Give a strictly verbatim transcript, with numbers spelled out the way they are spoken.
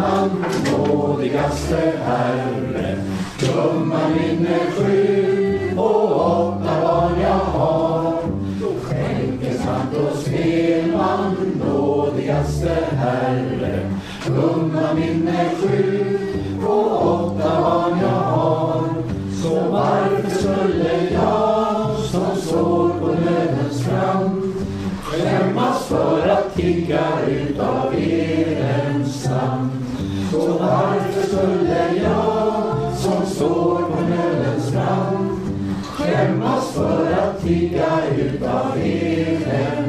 man, nådigaste Herre. Gumma min är sju och åtta barn jag har. Skänker sant och spelman, nådigaste Herre. Gumma min är sju och åtta barn jag har. Så varför skulle jag som står på nödens fram skämmas för att tigga utav er ensam? Så varför skulle jag som står på nödens fram skämmas för att tigga utav er ensam?